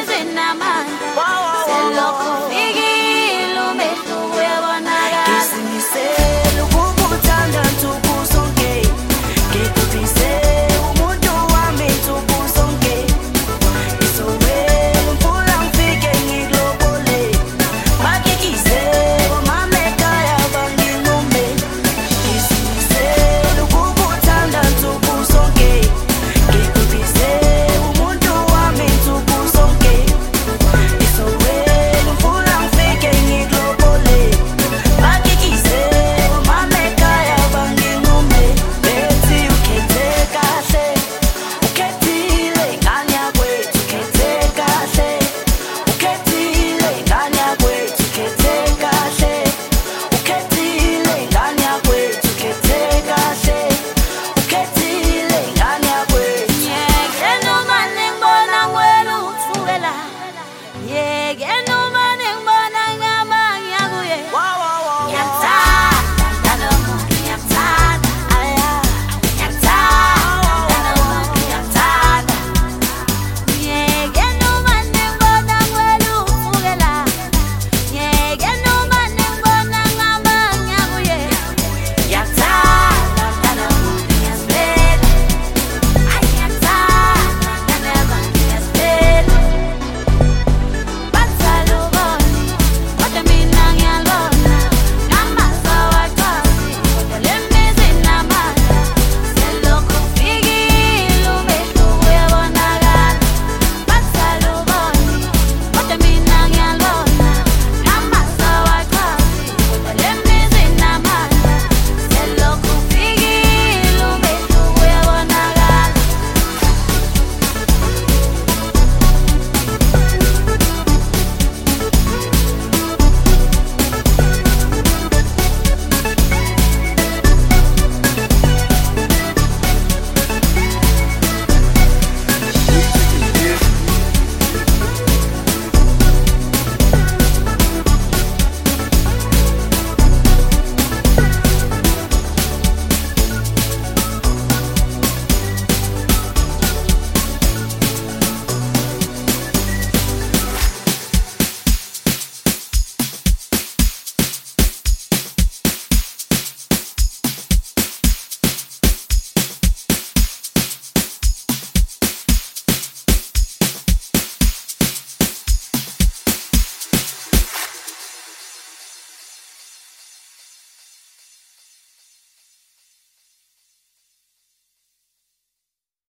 zinamandla selokhu ufikile umehluko uyabonakala ngizimisele ukukuthanda nsuku zonke ngikuphise umuntu wami nsuku zonke isowela umfula ngifike ngikulobole makikise omama ekhaya banginqume ngizimisele ukukuthanda nsuku zonke ngikuphise umuntu wami nsuku zonke isowela umfula ngifike ngikulobole makikise omama ekhaya banginqume bethi ukhethe kahle ukhethile ngane yakwethu ukhethe kahle ukhethile ngane yakwethu ukhethe kahle ukhethile ngane yakwethu ukhethe kahle ukhethile ngane yakwethu yeke noma ningibona ngwela uthukela yeke noma